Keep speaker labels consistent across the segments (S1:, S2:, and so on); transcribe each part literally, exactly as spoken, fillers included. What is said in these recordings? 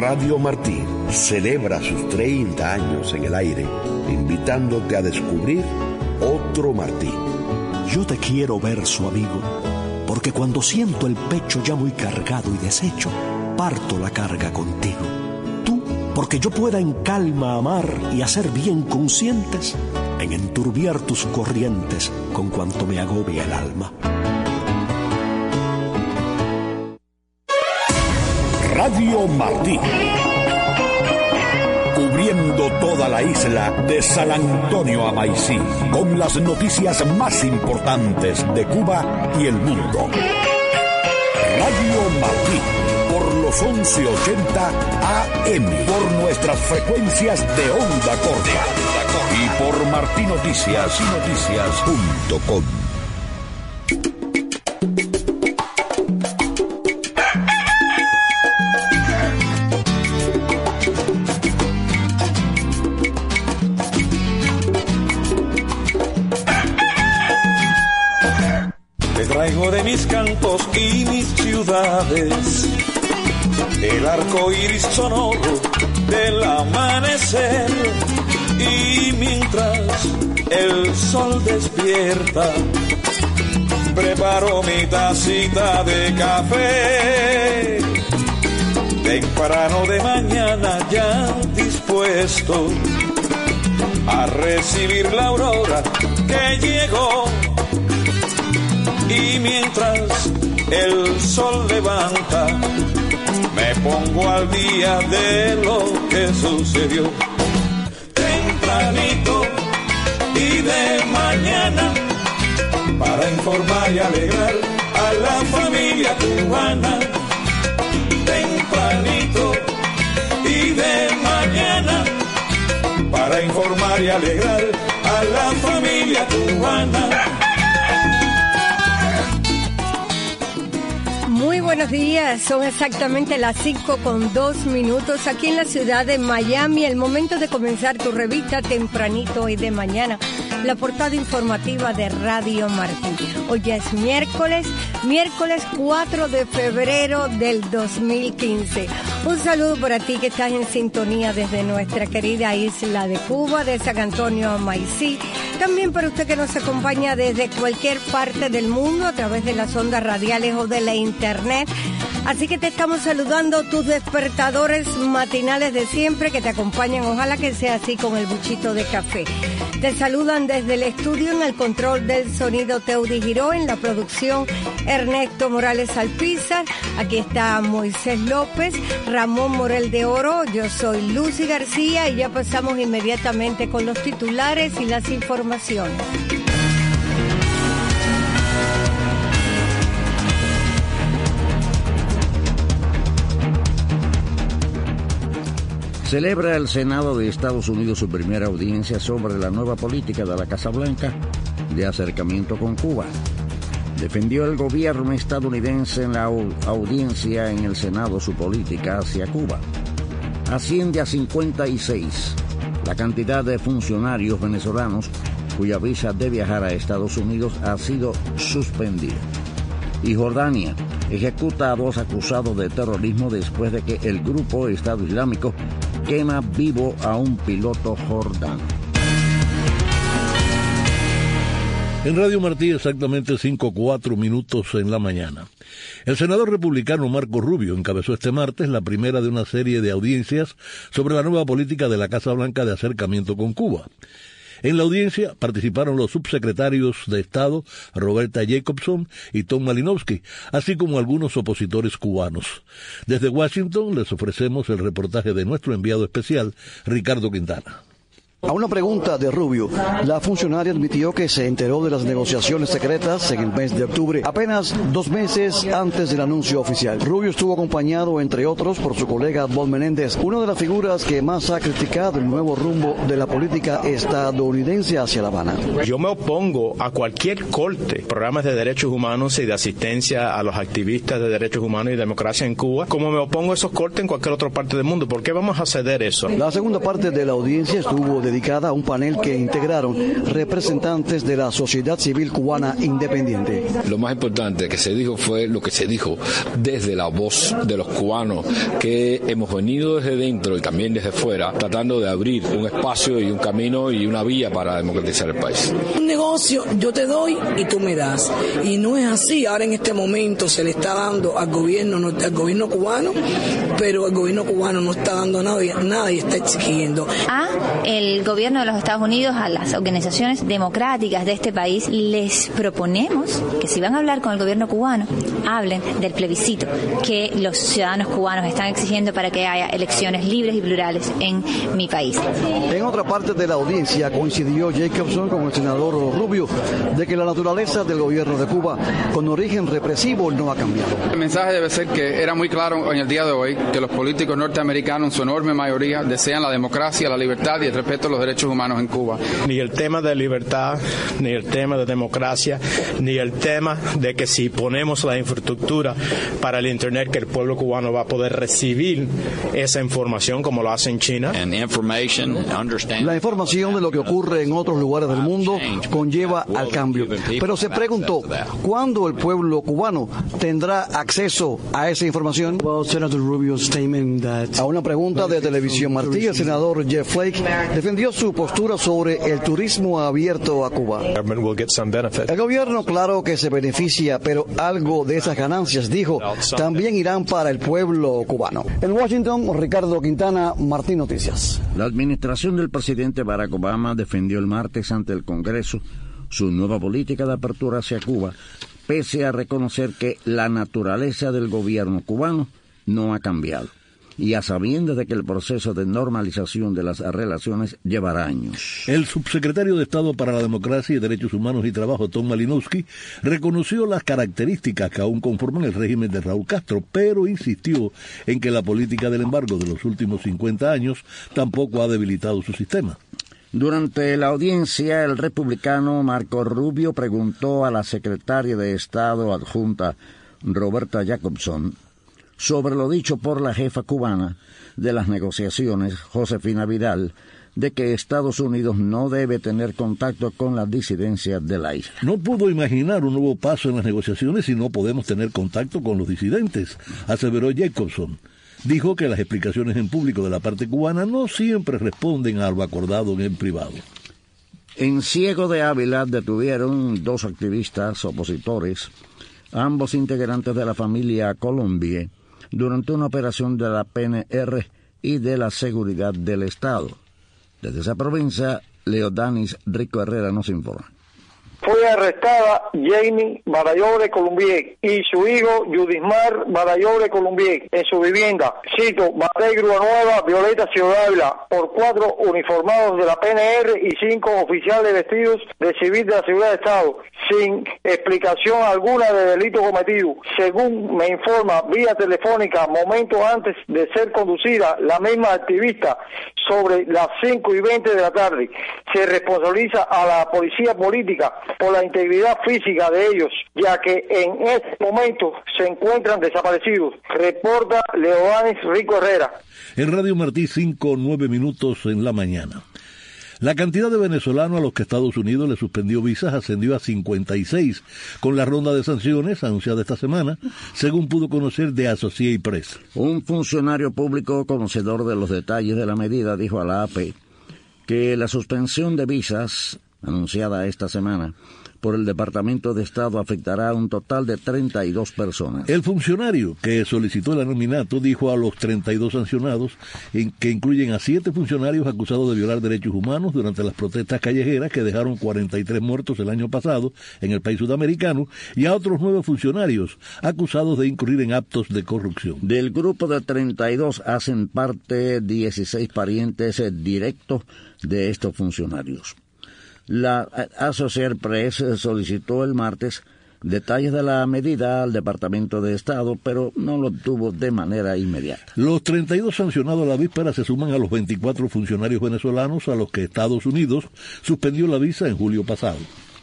S1: Radio Martí celebra sus treinta años en el aire, invitándote a descubrir otro Martí.
S2: Yo te quiero ver, su amigo, porque cuando siento el pecho ya muy cargado y deshecho, parto la carga contigo. Tú, porque yo pueda en calma amar y hacer bien conscientes en enturbiar tus corrientes con cuanto me agobia el alma.
S1: Radio Martí, cubriendo toda la isla de San Antonio a Maicí, con las noticias más importantes de Cuba y el mundo. Radio Martí, por los once ochenta A M, por nuestras frecuencias de onda corta y por martinoticias y noticias punto com.
S3: Traigo de mis cantos y mis ciudades el arco iris sonoro del amanecer, y mientras el sol despierta preparo mi tacita de café temprano de mañana, ya dispuesto a recibir la aurora que llegó. Y mientras el sol levanta, me pongo al día de lo que sucedió. Tempranito y de mañana, para informar y alegrar a la familia cubana. Tempranito y de mañana, para informar y alegrar a la familia cubana.
S4: Muy buenos días, son exactamente las cinco con dos minutos aquí en la ciudad de Miami, el momento de comenzar tu revista tempranito y de mañana, la portada informativa de Radio Martí. Hoy ya es miércoles, miércoles cuatro de febrero del dos mil quince. Un saludo para ti que estás en sintonía desde nuestra querida isla de Cuba, de San Antonio a Maicí. También para usted que nos acompaña desde cualquier parte del mundo a través de las ondas radiales o de la internet. Así que te estamos saludando, tus despertadores matinales de siempre que te acompañan. Ojalá que sea así con el buchito de café. Te saludan desde el estudio en el control del sonido Teudi Giró, en la producción Ernesto Morales Alpizar. Aquí está Moisés López, Ramón Morel de Oro, yo soy Lucy García y ya pasamos inmediatamente con los titulares y las informaciones.
S5: Celebra el Senado de Estados Unidos su primera audiencia sobre la nueva política de la Casa Blanca de acercamiento con Cuba. Defendió el gobierno estadounidense en la audiencia en el Senado su política hacia Cuba. Asciende a cincuenta y seis la cantidad de funcionarios venezolanos cuya visa de viajar a Estados Unidos ha sido suspendida. Y Jordania ejecuta a dos acusados de terrorismo después de que el grupo Estado Islámico quema vivo a un piloto jordano.
S6: En Radio Martí, exactamente cinco cuatro minutos en la mañana. El senador republicano Marco Rubio encabezó este martes la primera de una serie de audiencias sobre la nueva política de la Casa Blanca de acercamiento con Cuba. En la audiencia participaron los subsecretarios de Estado Roberta Jacobson y Tom Malinowski, así como algunos opositores cubanos. Desde Washington les ofrecemos el reportaje de nuestro enviado especial, Ricardo Quintana.
S7: A una pregunta de Rubio, la funcionaria admitió que se enteró de las negociaciones secretas en el mes de octubre, apenas dos meses antes del anuncio oficial. Rubio estuvo acompañado, entre otros, por su colega Bob Menéndez, una de las figuras que más ha criticado el nuevo rumbo de la política estadounidense hacia La Habana.
S8: Yo me opongo a cualquier corte, programas de derechos humanos y de asistencia a los activistas de derechos humanos y democracia en Cuba, como me opongo a esos cortes en cualquier otra parte del mundo. ¿Por qué vamos a ceder eso?
S7: La segunda parte de la audiencia estuvo dedicada dedicada a un panel que integraron representantes de la sociedad civil cubana independiente.
S9: Lo más importante que se dijo fue lo que se dijo desde la voz de los cubanos, que hemos venido desde dentro y también desde fuera, tratando de abrir un espacio y un camino y una vía para democratizar el país.
S10: Un negocio, yo te doy y tú me das. Y no es así. Ahora en este momento se le está dando al gobierno, al gobierno cubano, pero el gobierno cubano no está dando nada, nada y está exigiendo.
S11: A el gobierno de los Estados Unidos, a las organizaciones democráticas de este país, les proponemos que si van a hablar con el gobierno cubano, hablen del plebiscito que los ciudadanos cubanos están exigiendo para que haya elecciones libres y plurales en mi país.
S7: En otra parte de la audiencia coincidió Jacobson con el senador Rubio de que la naturaleza del gobierno de Cuba con origen represivo no ha cambiado.
S12: El mensaje debe ser que era muy claro en el día de hoy que los políticos norteamericanos en su enorme mayoría desean la democracia, la libertad y el respeto a los derechos humanos en Cuba.
S8: Ni el tema de libertad, ni el tema de democracia, ni el tema de que si ponemos la infraestructura para el Internet, que el pueblo cubano va a poder recibir esa información como lo hace en China.
S7: La información de lo que ocurre en otros lugares del mundo conlleva al cambio. Pero se preguntó, ¿cuándo el pueblo cubano tendrá acceso a esa información? A una pregunta de Televisión Martí, el senador Jeff Flake defendió su postura sobre el turismo abierto a Cuba. El gobierno, claro que se beneficia, pero algo de esas ganancias, dijo, también irán para el pueblo cubano. En Washington, Ricardo Quintana, Martí Noticias.
S5: La administración del presidente Barack Obama defendió el martes ante el Congreso su nueva política de apertura hacia Cuba, pese a reconocer que la naturaleza del gobierno cubano no ha cambiado, y a sabiendas de que el proceso de normalización de las relaciones llevará años.
S6: El subsecretario de Estado para la Democracia y Derechos Humanos y Trabajo, Tom Malinowski, reconoció las características que aún conforman el régimen de Raúl Castro, pero insistió en que la política del embargo de los últimos cincuenta años tampoco ha debilitado su sistema.
S5: Durante la audiencia, el republicano Marco Rubio preguntó a la secretaria de Estado adjunta Roberta Jacobson sobre lo dicho por la jefa cubana de las negociaciones, Josefina Vidal, de que Estados Unidos no debe tener contacto con las disidencias de la isla.
S6: No puedo imaginar un nuevo paso en las negociaciones si no podemos tener contacto con los disidentes, aseveró Jacobson. Dijo que las explicaciones en público de la parte cubana no siempre responden a lo acordado en privado.
S5: En Ciego de Ávila detuvieron dos activistas opositores, ambos integrantes de la familia Colombier, durante una operación de la P N R y de la Seguridad del Estado. Desde esa provincia, Leodanis Rico Herrera nos informa.
S13: Fue arrestada Jamie Badayobre Colombier y su hijo Yudismar Badayobre Colombier en su vivienda, cito, Batey Grúa Nueva, Violeta Ciudad Ávila, por cuatro uniformados de la P N R y cinco oficiales vestidos de civil de la Seguridad de Estado, sin explicación alguna de delito cometido. Según me informa vía telefónica, momentos antes de ser conducida, la misma activista sobre las cinco y veinte de la tarde. Se responsabiliza a la policía política por la integridad física de ellos, ya que en este momento se encuentran desaparecidos. Reporta Leodanis Rico Herrera.
S6: En Radio Martí, cinco, nueve minutos en la mañana. La cantidad de venezolanos a los que Estados Unidos le suspendió visas ascendió a cincuenta y seis, con la ronda de sanciones anunciada esta semana, según pudo conocer de Associated Press.
S5: Un funcionario público conocedor de los detalles de la medida dijo a la A P que la suspensión de visas anunciada esta semana por el Departamento de Estado afectará a un total de treinta y dos personas.
S6: El funcionario que solicitó el anonimato dijo a los treinta y dos sancionados, en que incluyen a siete funcionarios acusados de violar derechos humanos durante las protestas callejeras que dejaron cuarenta y tres muertos el año pasado en el país sudamericano, y a otros nueve funcionarios acusados de incurrir en actos de corrupción.
S5: Del grupo de treinta y dos hacen parte dieciséis parientes directos de estos funcionarios. La Associated Press solicitó el martes detalles de la medida al Departamento de Estado, pero no lo obtuvo de manera inmediata.
S6: Los treinta y dos sancionados a la víspera se suman a los veinticuatro funcionarios venezolanos a los que Estados Unidos suspendió la visa en julio pasado.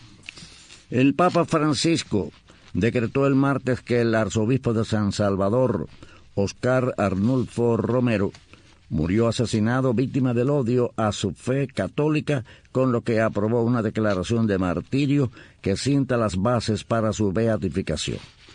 S5: El Papa Francisco decretó el martes que el arzobispo de San Salvador, Oscar Arnulfo Romero, Murió asesinado víctima del odio a su fe católica, con lo que aprobó una declaración de martirio que sienta las bases para su beatificación.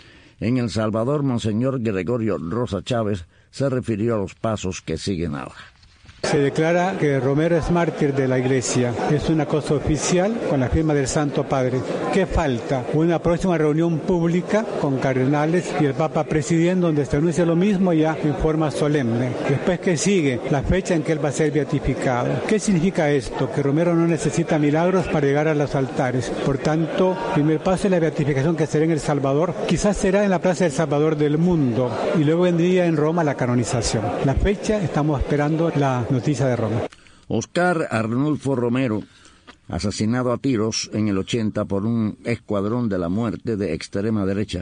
S5: En El Salvador, Monseñor Gregorio Rosa Chávez se refirió a los pasos que siguen ahora.
S14: Se declara que Romero es mártir de la Iglesia. Es una cosa oficial con la firma del Santo Padre. ¿Qué falta? Una próxima reunión pública con cardenales y el Papa presidiendo, donde se anuncia lo mismo ya en forma solemne. Después, ¿qué sigue? La fecha en que él va a ser beatificado. ¿Qué significa esto? Que Romero no necesita milagros para llegar a los altares. Por tanto, el primer paso es la beatificación, que será en El Salvador. Quizás será en la Plaza del Salvador del Mundo. Y luego vendría en Roma la canonización. La fecha, estamos esperando la noticia de Roma.
S5: Oscar Arnulfo Romero, asesinado a tiros en el ochenta por un escuadrón de la muerte de extrema derecha,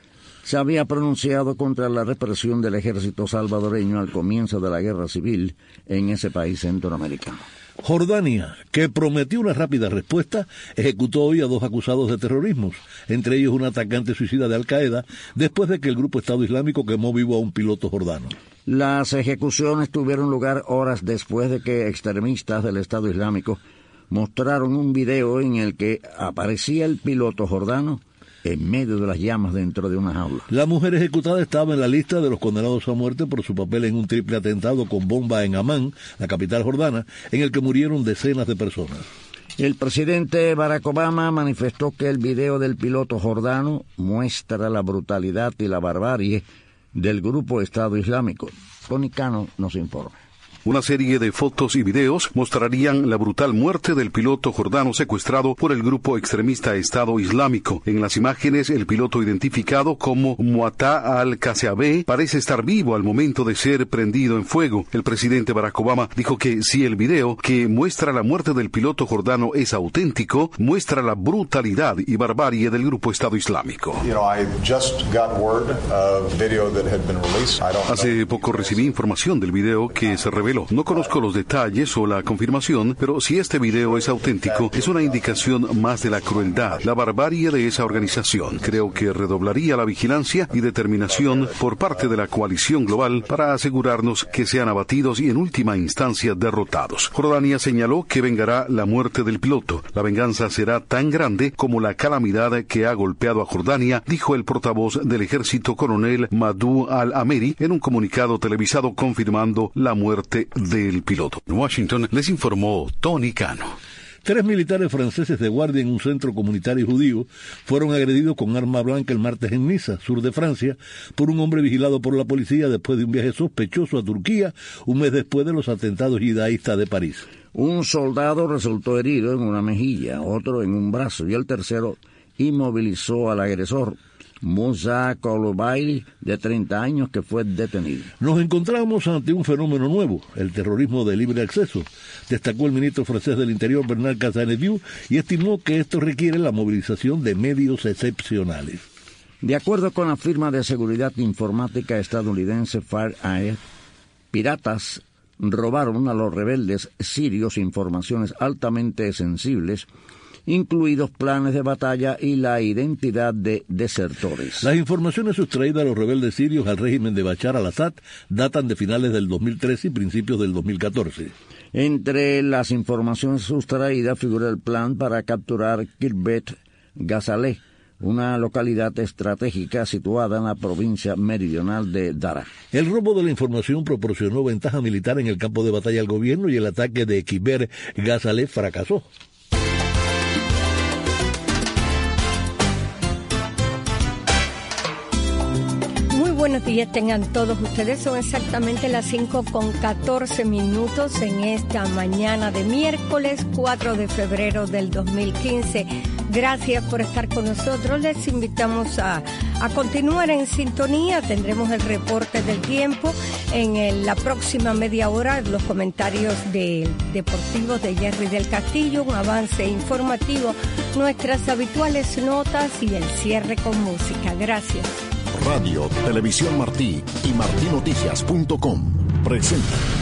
S5: se había pronunciado contra la represión del ejército salvadoreño al comienzo de la guerra civil en ese país centroamericano.
S6: Jordania, que prometió una rápida respuesta, ejecutó hoy a dos acusados de terrorismo, entre ellos un atacante suicida de Al-Qaeda, después de que el grupo Estado Islámico quemó vivo a un piloto jordano.
S5: Las ejecuciones tuvieron lugar horas después de que extremistas del Estado Islámico mostraron un video en el que aparecía el piloto jordano en medio de las llamas dentro de una jaula.
S6: La mujer ejecutada estaba en la lista de los condenados a muerte por su papel en un triple atentado con bomba en Amán, la capital jordana, en el que murieron decenas de personas.
S5: El presidente Barack Obama manifestó que el video del piloto jordano muestra la brutalidad y la barbarie del grupo Estado Islámico. Tony Cano nos informa.
S15: Una serie de fotos y videos mostrarían la brutal muerte del piloto jordano secuestrado por el grupo extremista Estado Islámico. En las imágenes, el piloto identificado como Muatta al-Kaseabeh parece estar vivo al momento de ser prendido en fuego. El presidente Barack Obama dijo que si el video que muestra la muerte del piloto jordano es auténtico, muestra la brutalidad y barbarie del grupo Estado Islámico. Hace poco recibí información del video que se reveló. No conozco los detalles o la confirmación, pero si este video es auténtico, es una indicación más de la crueldad, la barbarie de esa organización. Creo que redoblaría la vigilancia y determinación por parte de la coalición global para asegurarnos que sean abatidos y en última instancia derrotados. Jordania señaló que vengará la muerte del piloto. La venganza será tan grande como la calamidad que ha golpeado a Jordania, dijo el portavoz del ejército, coronel Madou al-Ameri, en un comunicado televisado confirmando la muerte del piloto. En Washington les informó Tony Cano.
S6: Tres militares franceses de guardia en un centro comunitario judío fueron agredidos con arma blanca el martes en Niza, sur de Francia, por un hombre vigilado por la policía después de un viaje sospechoso a Turquía, un mes después de los atentados yidaístas de París.
S5: Un soldado resultó herido en una mejilla, otro en un brazo y el tercero inmovilizó al agresor, Moussa Koulibaly, de treinta años, que fue detenido.
S6: Nos encontramos ante un fenómeno nuevo, el terrorismo de libre acceso, destacó el ministro francés del Interior, Bernard Cazeneuve, y estimó que esto requiere la movilización de medios excepcionales.
S5: De acuerdo con la firma de seguridad informática estadounidense FireEye, piratas robaron a los rebeldes sirios informaciones altamente sensibles, incluidos planes de batalla y la identidad de desertores.
S6: Las informaciones sustraídas a los rebeldes sirios al régimen de Bashar al-Assad datan de finales del dos mil trece y principios del dos mil catorce.
S5: Entre las informaciones sustraídas figura el plan para capturar Kirbet Ghazaleh, una localidad estratégica situada en la provincia meridional de Daraa.
S6: El robo de la información proporcionó ventaja militar en el campo de batalla al gobierno y el ataque de Kirbet Ghazaleh fracasó.
S4: Buenos días tengan todos ustedes, son exactamente las cinco con catorce minutos en esta mañana de miércoles cuatro de febrero del dos mil quince. Gracias por estar con nosotros, les invitamos a, a continuar en sintonía, tendremos el reporte del tiempo, en el, la próxima media hora los comentarios de, deportivos de Jerry del Castillo, un avance informativo, nuestras habituales notas y el cierre con música. Gracias.
S1: Radio, Televisión Martí y martinoticias punto com presenta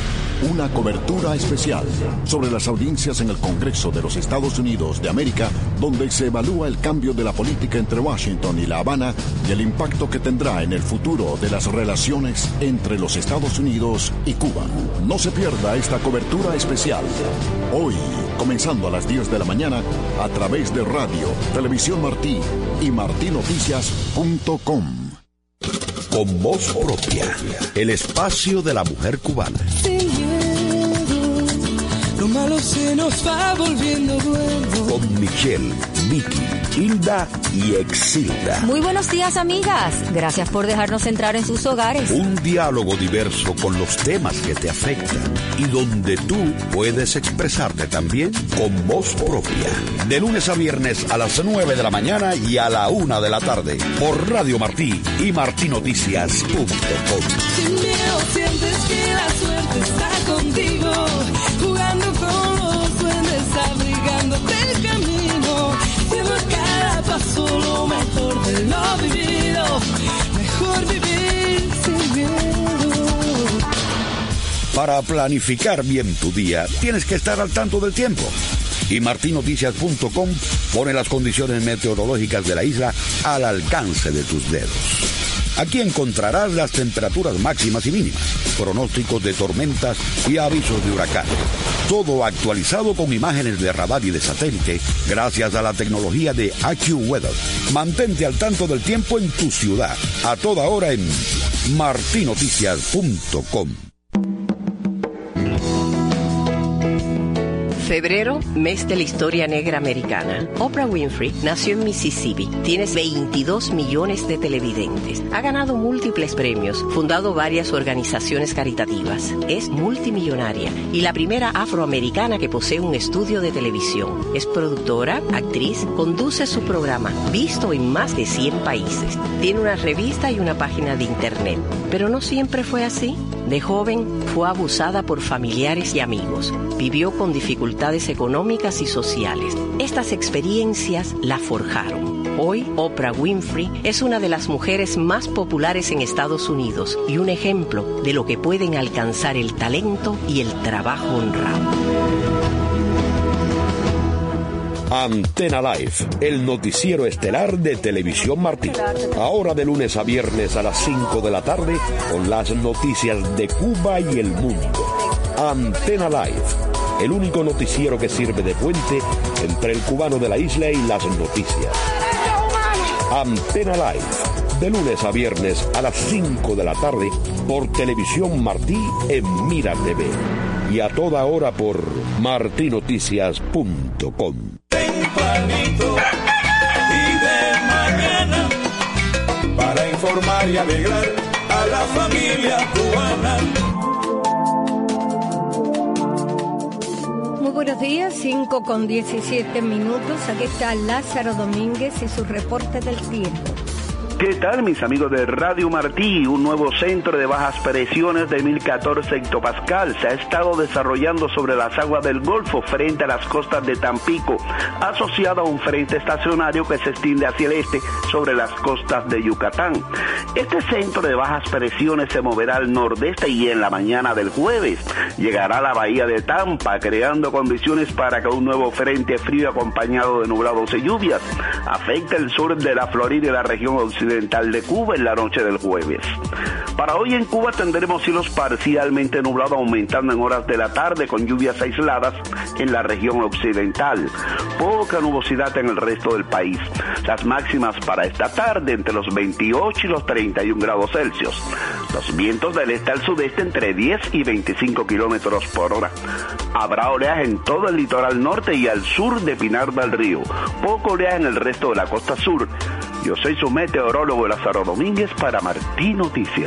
S1: una cobertura especial sobre las audiencias en el Congreso de los Estados Unidos de América, donde se evalúa el cambio de la política entre Washington y La Habana y el impacto que tendrá en el futuro de las relaciones entre los Estados Unidos y Cuba. No se pierda esta cobertura especial. Hoy, comenzando a las diez de la mañana, a través de Radio, Televisión Martí y martí noticias punto com.
S16: Con voz propia, el espacio de la mujer cubana.
S17: Sin miedo, lo malo se nos va volviendo bueno.
S16: Con Michelle, Vicky, Hilda y Exilda.
S18: Muy buenos días, amigas. Gracias por dejarnos entrar en sus hogares.
S16: Un diálogo diverso con los temas que te afectan y donde tú puedes expresarte también con voz propia. De lunes a viernes a las nueve de la mañana y a la una de la tarde por Radio Martí y martí noticias punto com.
S17: Sin miedo sientes que la suerte está contigo, jugando con los duendes, abrigándote el camino, siendo cada paso lo mejor de lo vivido, mejor vivir sin miedo.
S16: Para planificar bien tu día, tienes que estar al tanto del tiempo. Y martí noticias punto com pone las condiciones meteorológicas de la isla al alcance de tus dedos. Aquí encontrarás las temperaturas máximas y mínimas, pronósticos de tormentas y avisos de huracanes. Todo actualizado con imágenes de radar y de satélite gracias a la tecnología de AccuWeather. Mantente al tanto del tiempo en tu ciudad, a toda hora en martí noticias punto com.
S19: Febrero, mes de la historia negra americana. Oprah Winfrey nació en Mississippi. Tiene veintidós millones de televidentes. Ha ganado múltiples premios, fundado varias organizaciones caritativas. Es multimillonaria y la primera afroamericana que posee un estudio de televisión. Es productora, actriz, conduce su programa, visto en más de cien países. Tiene una revista y una página de internet. Pero no siempre fue así. De joven, fue abusada por familiares y amigos. Vivió con dificultades económicas y sociales. Estas experiencias la forjaron. Hoy, Oprah Winfrey es una de las mujeres más populares en Estados Unidos y un ejemplo de lo que pueden alcanzar el talento y el trabajo honrado.
S16: Antena Live, el noticiero estelar de Televisión Martí. Ahora de lunes a viernes a las cinco de la tarde con las noticias de Cuba y el mundo. Antena Live, el único noticiero que sirve de puente entre el cubano de la isla y las noticias. Antena Live, de lunes a viernes a las cinco de la tarde por Televisión Martí en Mira T V. Y a toda hora por martí noticias punto com.
S3: Tempranito y de mañana para informar y alegrar a la familia cubana.
S4: Muy buenos días, cinco con diecisiete minutos. Aquí está Lázaro Domínguez y su reporte del tiempo.
S20: ¿Qué tal, mis amigos de Radio Martí? Un nuevo centro de bajas presiones de mil catorce hectopascal se ha estado desarrollando sobre las aguas del Golfo frente a las costas de Tampico, asociado a un frente estacionario que se extiende hacia el este sobre las costas de Yucatán. Este centro de bajas presiones se moverá al nordeste y en la mañana del jueves llegará a la bahía de Tampa, creando condiciones para que un nuevo frente frío acompañado de nublados y lluvias afecte el sur de la Florida y la región occidental de Cuba en la noche del jueves. Para hoy en Cuba tendremos cielos parcialmente nublados aumentando en horas de la tarde con lluvias aisladas en la región occidental. Poca nubosidad en el resto del país. Las máximas para esta tarde entre los veintiocho y los treinta y un grados Celsius. Los vientos del este al sudeste entre diez y veinticinco kilómetros por hora. Habrá oleaje en todo el litoral norte y al sur de Pinar del Río. Poco oleaje en el resto de la costa sur. Yo soy su meteorólogo Lázaro Domínguez para Martí Noticias.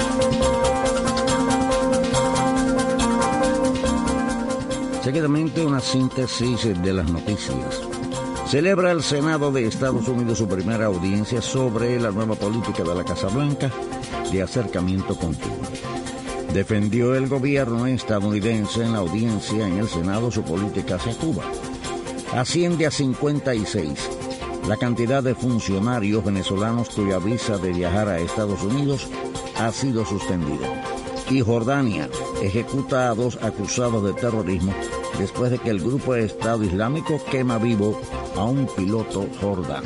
S5: Seguidamente una síntesis de las noticias. Celebra el Senado de Estados Unidos su primera audiencia sobre la nueva política de la Casa Blanca de acercamiento con Cuba. Defendió el gobierno estadounidense en la audiencia en el Senado su política hacia Cuba. Asciende a cincuenta y seis la cantidad de funcionarios venezolanos cuya visa de viajar a Estados Unidos ha sido suspendida. Y Jordania ejecuta a dos acusados de terrorismo después de que el grupo de Estado Islámico quema vivo a un piloto jordano.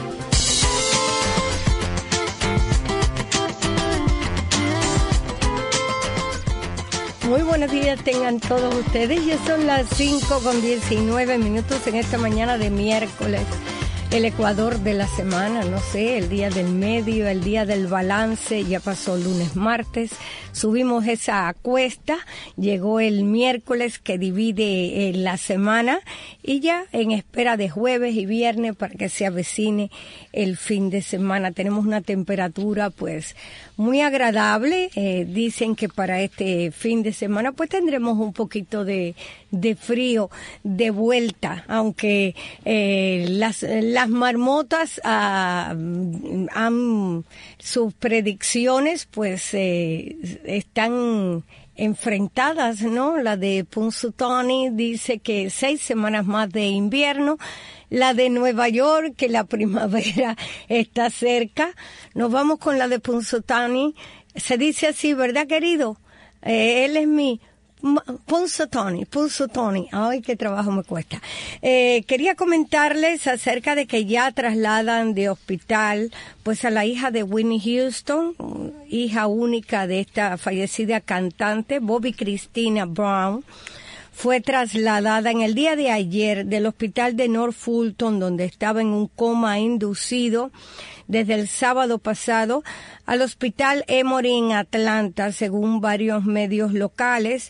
S4: Muy buenos días tengan todos ustedes. Ya son las cinco con diecinueve minutos en esta mañana de miércoles. El Ecuador de la semana, no sé, el día del medio, el día del balance, ya pasó lunes, martes, subimos esa cuesta, llegó el miércoles que divide eh, la semana y ya en espera de jueves y viernes para que se avecine el fin de semana. Tenemos una temperatura pues muy agradable, eh, dicen que para este fin de semana pues tendremos un poquito de, de frío de vuelta, aunque eh, las, las marmotas ah, han, sus predicciones pues eh, están enfrentadas, ¿no? La de Punxsutawney dice que seis semanas más de invierno. La de Nueva York, que la primavera está cerca. Nos vamos con la de Punxsutawney. Se dice así, ¿verdad, querido? Eh, él es mi Punxsutawney, Punxsutawney. Ay, qué trabajo me cuesta. Eh, quería comentarles acerca de que ya trasladan de hospital pues a la hija de Whitney Houston, hija única de esta fallecida cantante, Bobbi Kristina Brown. Fue trasladada en el día de ayer del hospital de North Fulton, donde estaba en un coma inducido desde el sábado pasado, al hospital Emory en Atlanta, según varios medios locales.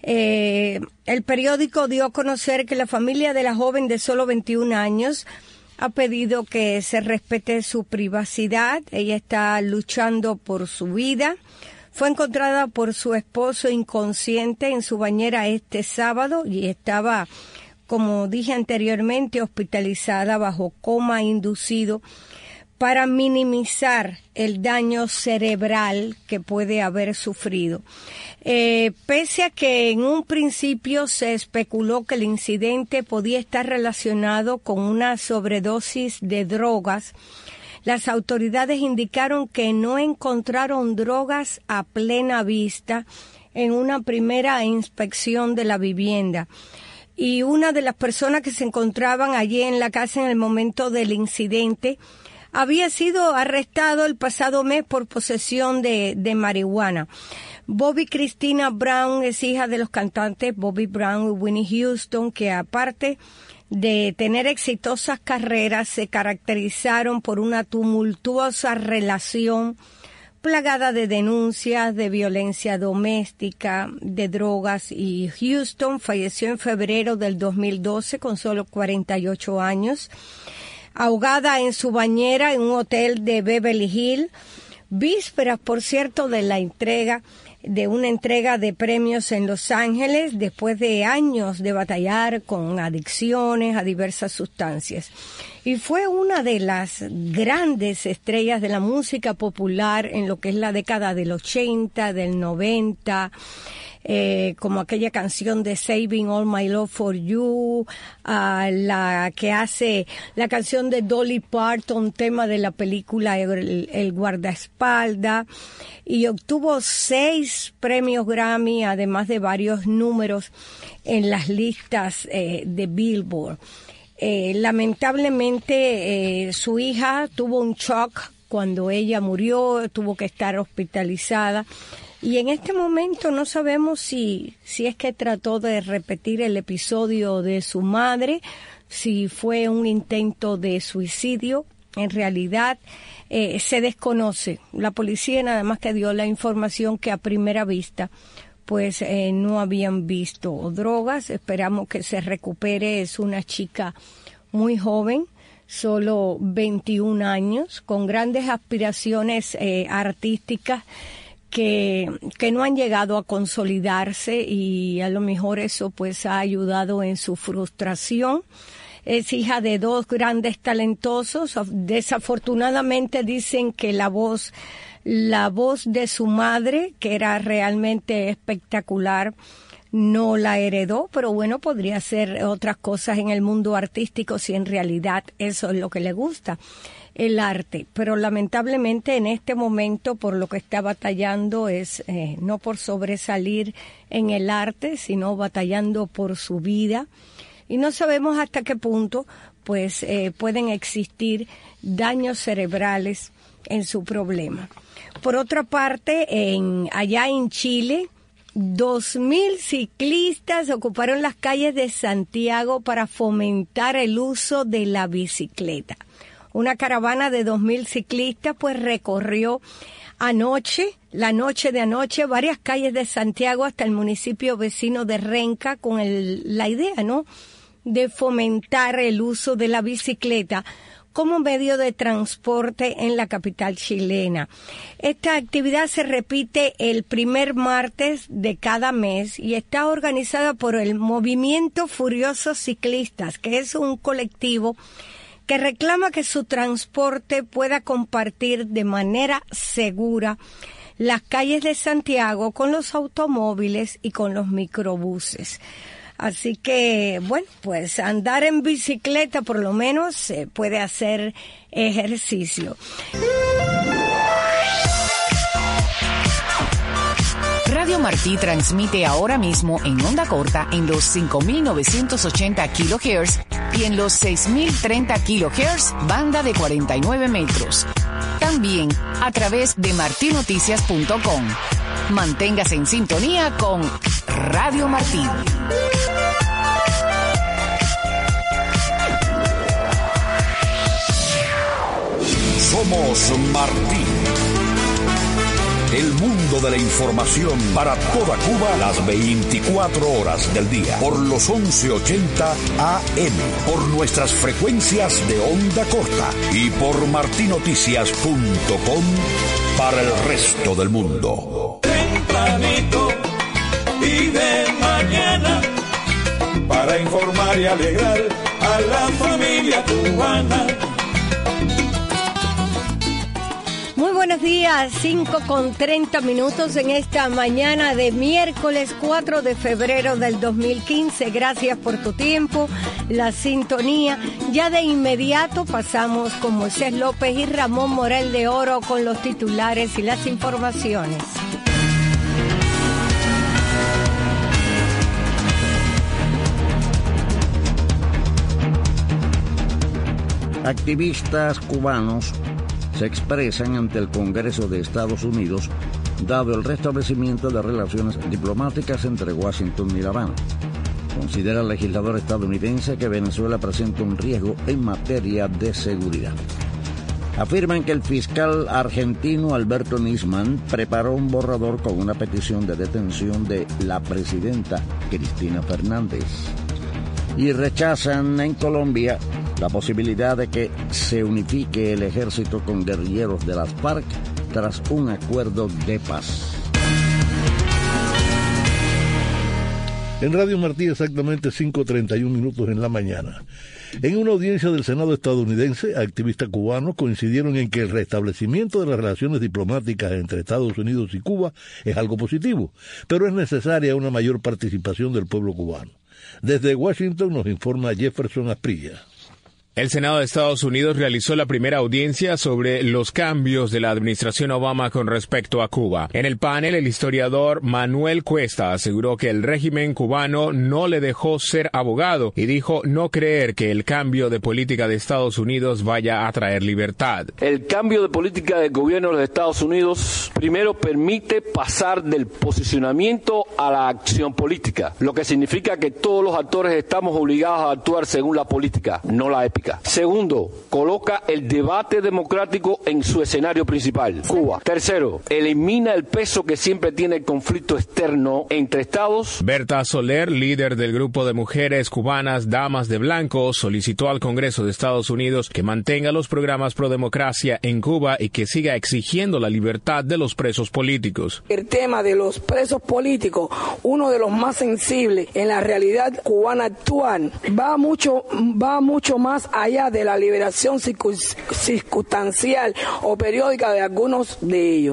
S4: Eh, el periódico dio a conocer que la familia de la joven de solo veintiún años ha pedido que se respete su privacidad. Ella está luchando por su vida. Fue encontrada por su esposo inconsciente en su bañera este sábado y estaba, como dije anteriormente, hospitalizada bajo coma inducido para minimizar el daño cerebral que puede haber sufrido. Eh, pese a que en un principio se especuló que el incidente podía estar relacionado con una sobredosis de drogas, las autoridades indicaron que no encontraron drogas a plena vista en una primera inspección de la vivienda. Y una de las personas que se encontraban allí en la casa en el momento del incidente había sido arrestado el pasado mes por posesión de, de marihuana. Bobbi Kristina Brown es hija de los cantantes Bobby Brown y Whitney Houston, que aparte de tener exitosas carreras, se caracterizaron por una tumultuosa relación plagada de denuncias de violencia doméstica, de drogas, y Houston falleció en febrero del dos mil doce con solo cuarenta y ocho años, ahogada en su bañera en un hotel de Beverly Hills, vísperas, por cierto, de la entrega de una entrega de premios en Los Ángeles después de años de batallar con adicciones a diversas sustancias. Y fue una de las grandes estrellas de la música popular en lo que es la década del ochenta, del noventa, eh, como aquella canción de Saving All My Love for You, uh, la que hace la canción de Dolly Parton, tema de la película El, el guardaespaldas, y obtuvo seis premios Grammy, además de varios números en las listas eh, de Billboard. Eh, lamentablemente eh, su hija tuvo un shock cuando ella murió, tuvo que estar hospitalizada. Y en este momento no sabemos si, si es que trató de repetir el episodio de su madre, si fue un intento de suicidio. En realidad eh, se desconoce. La policía nada más que dio la información que a primera vista pues eh, no habían visto drogas. Esperamos que se recupere. Es una chica muy joven, solo veintiún años, con grandes aspiraciones eh, artísticas que, que no han llegado a consolidarse, y a lo mejor eso pues ha ayudado en su frustración. Es hija de dos grandes talentosos. Desafortunadamente dicen que la voz, la voz de su madre, que era realmente espectacular, no la heredó, pero bueno, podría hacer otras cosas en el mundo artístico si en realidad eso es lo que le gusta, el arte. Pero lamentablemente en este momento por lo que está batallando es eh, no por sobresalir en el arte, sino batallando por su vida. Y no sabemos hasta qué punto pues eh, pueden existir daños cerebrales en su problema. Por otra parte, en allá en Chile, Dos mil ciclistas ocuparon las calles de Santiago para fomentar el uso de la bicicleta. Una caravana de dos mil ciclistas pues recorrió anoche, la noche de anoche, varias calles de Santiago hasta el municipio vecino de Renca con el, la idea, ¿no?, de fomentar el uso de la bicicleta como medio de transporte en la capital chilena. Esta actividad se repite el primer martes de cada mes y está organizada por el Movimiento Furiosos Ciclistas, que es un colectivo que reclama que su transporte pueda compartir de manera segura las calles de Santiago con los automóviles y con los microbuses. Así que, bueno, pues andar en bicicleta por lo menos se puede hacer ejercicio.
S21: Radio Martí transmite ahora mismo en onda corta en los cinco mil novecientos ochenta kilohertz y en los seis mil treinta kilohertz, banda de cuarenta y nueve metros. También a través de marti noticias punto com. Manténgase en sintonía con Radio Martí.
S1: Somos Martí. El mundo de la información para toda Cuba las veinticuatro horas del día. Por los once ochenta A M. Por nuestras frecuencias de onda corta. Y por marti noticias punto com para el resto del mundo.
S3: Tempranito y de mañana, para informar y alegrar a la familia cubana.
S4: Muy buenos días, cinco con treinta minutos en esta mañana de miércoles cuatro de febrero del dos mil quince. Gracias por tu tiempo, la sintonía. Ya de inmediato pasamos con Moisés López y Ramón Morel de Oro con los titulares y las informaciones.
S5: Activistas cubanos se expresan ante el Congreso de Estados Unidos dado el restablecimiento de relaciones diplomáticas entre Washington y La Habana. Considera el legislador estadounidense que Venezuela presenta un riesgo en materia de seguridad. Afirman que el fiscal argentino Alberto Nisman preparó un borrador con una petición de detención de la presidenta Cristina Fernández. Y rechazan en Colombia la posibilidad de que se unifique el ejército con guerrilleros de las FARC tras un acuerdo de paz.
S6: En Radio Martí exactamente cinco treinta y un minutos en la mañana. En una audiencia del Senado estadounidense, activistas cubanos coincidieron en que el restablecimiento de las relaciones diplomáticas entre Estados Unidos y Cuba es algo positivo, pero es necesaria una mayor participación del pueblo cubano. Desde Washington nos informa Jefferson Asprilla.
S22: El Senado de Estados Unidos realizó la primera audiencia sobre los cambios de la administración Obama con respecto a Cuba. En el panel, el historiador Manuel Cuesta aseguró que el régimen cubano no le dejó ser abogado y dijo no creer que el cambio de política de Estados Unidos vaya a traer libertad.
S23: El cambio de política del gobierno de los Estados Unidos primero permite pasar del posicionamiento a la acción política, lo que significa que todos los actores estamos obligados a actuar según la política, no la épica. Segundo, coloca el debate democrático en su escenario principal, Cuba. Tercero, elimina el peso que siempre tiene el conflicto externo entre estados.
S22: Berta Soler, líder del grupo de mujeres cubanas Damas de Blanco, solicitó al Congreso de Estados Unidos que mantenga los programas pro democracia en Cuba y que siga exigiendo la libertad de los presos políticos.
S10: El tema de los presos políticos, uno de los más sensibles en la realidad cubana actual, va mucho, va mucho más allá de la liberación circunstancial o periódica de algunos de ellos.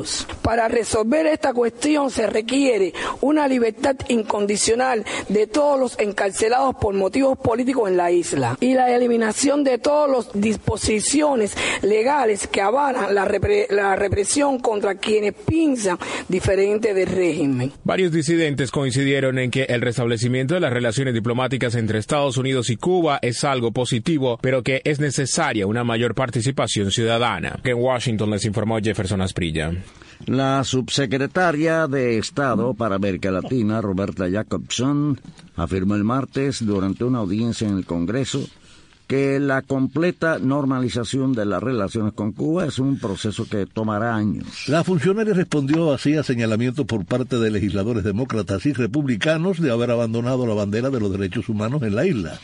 S10: Para resolver esta cuestión se requiere una libertad incondicional de todos los encarcelados por motivos políticos en la isla y la eliminación de todas las disposiciones legales que avalan la, repre la represión contra quienes piensan diferente del régimen.
S22: Varios disidentes coincidieron en que el restablecimiento de las relaciones diplomáticas entre Estados Unidos y Cuba es algo positivo, pero que es necesaria una mayor participación ciudadana. En Washington les informó Jefferson Asprilla.
S5: La subsecretaria de Estado para América Latina, Roberta Jacobson, afirmó el martes durante una audiencia en el Congreso que la completa normalización de las relaciones con Cuba es un proceso que tomará años.
S6: La funcionaria respondió así a señalamientos por parte de legisladores demócratas y republicanos de haber abandonado la bandera de los derechos humanos en la isla.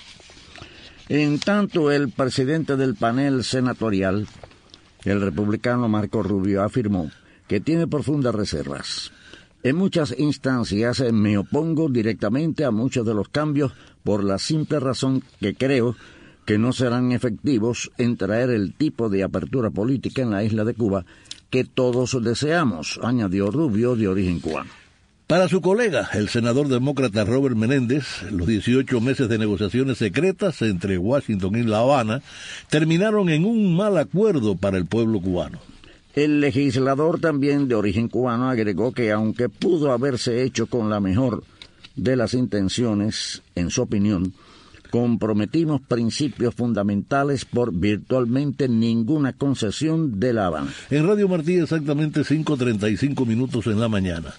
S5: En tanto, el presidente del panel senatorial, el republicano Marco Rubio, afirmó que tiene profundas reservas. En muchas instancias me opongo directamente a muchos de los cambios por la simple razón que creo que no serán efectivos en traer el tipo de apertura política en la isla de Cuba que todos deseamos, añadió Rubio, de origen cubano.
S6: Para su colega, el senador demócrata Robert Menéndez, los dieciocho meses de negociaciones secretas entre Washington y La Habana terminaron en un mal acuerdo para el pueblo cubano.
S5: El legislador, también de origen cubano, agregó que aunque pudo haberse hecho con la mejor de las intenciones, en su opinión, comprometimos principios fundamentales por virtualmente ninguna concesión de La Habana.
S6: En Radio Martí, exactamente cinco treinta y cinco minutos en la mañana.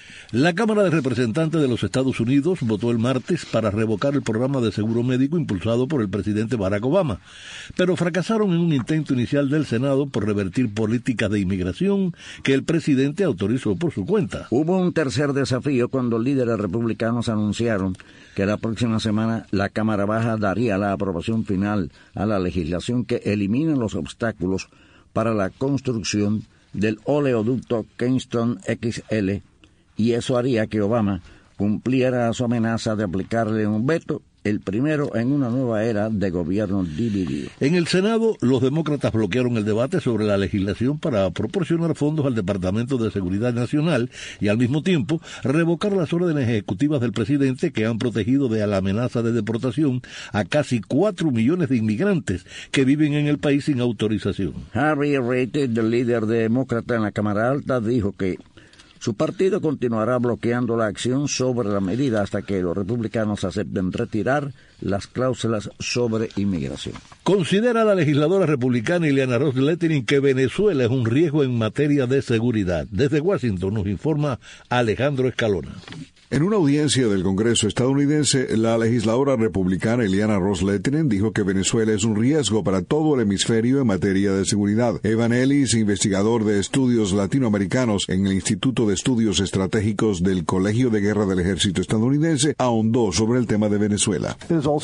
S6: La Cámara de Representantes de los Estados Unidos votó el martes para revocar el programa de seguro médico impulsado por el presidente Barack Obama, pero fracasaron en un intento inicial del Senado por revertir políticas de inmigración que el presidente autorizó por su cuenta.
S5: Hubo un tercer desafío cuando líderes republicanos anunciaron que la próxima semana la Cámara Baja daría la aprobación final a la legislación que elimina los obstáculos para la construcción del oleoducto Keystone X L, y eso haría que Obama cumpliera su amenaza de aplicarle un veto, el primero en una nueva era de gobierno dividido.
S6: En el Senado, los demócratas bloquearon el debate sobre la legislación para proporcionar fondos al Departamento de Seguridad Nacional y al mismo tiempo revocar las órdenes ejecutivas del presidente que han protegido de la amenaza de deportación a casi cuatro millones de inmigrantes que viven en el país sin autorización.
S5: Harry Reid, el líder demócrata en la Cámara Alta, dijo que su partido continuará bloqueando la acción sobre la medida hasta que los republicanos acepten retirar las cláusulas sobre inmigración.
S6: Considera la legisladora republicana Ileana Ros-Lehtinen que Venezuela es un riesgo en materia de seguridad. Desde Washington nos informa Alejandro Escalona.
S2: En una audiencia del Congreso estadounidense, la legisladora republicana Ileana Ros-Lehtinen dijo que Venezuela es un riesgo para todo el hemisferio en materia de seguridad. Evan Ellis, investigador de estudios latinoamericanos en el Instituto de Estudios Estratégicos del Colegio de Guerra del Ejército estadounidense, ahondó sobre el tema de Venezuela.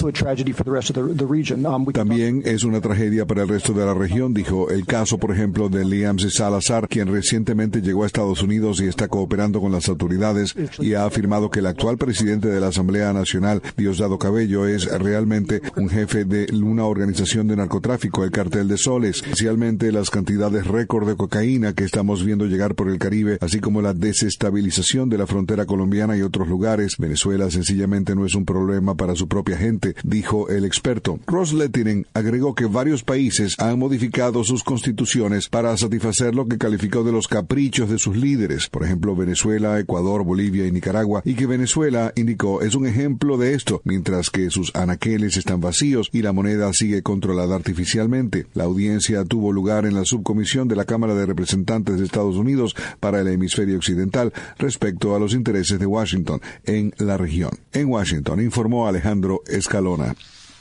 S2: También es una tragedia para el resto de la región, dijo. El caso, por ejemplo, de Liam Salazar, quien recientemente llegó a Estados Unidos y está cooperando con las autoridades y ha afirmado que el actual presidente de la Asamblea Nacional, Diosdado Cabello, es realmente un jefe de una organización de narcotráfico, el Cartel de Soles, especialmente las cantidades récord de cocaína que estamos viendo llegar por el Caribe, así como la desestabilización de la frontera colombiana y otros lugares. Venezuela sencillamente no es un problema para su propia gente, dijo el experto. Ros-Lehtinen agregó que varios países han modificado sus constituciones para satisfacer lo que calificó de los caprichos de sus líderes, por ejemplo Venezuela, Ecuador, Bolivia y Nicaragua, y que Venezuela, indicó, es un ejemplo de esto, mientras que sus anaqueles están vacíos y la moneda sigue controlada artificialmente. La audiencia tuvo lugar en la subcomisión de la Cámara de Representantes de Estados Unidos para el hemisferio occidental respecto a los intereses de Washington en la región. En Washington, informó Alejandro Escalona.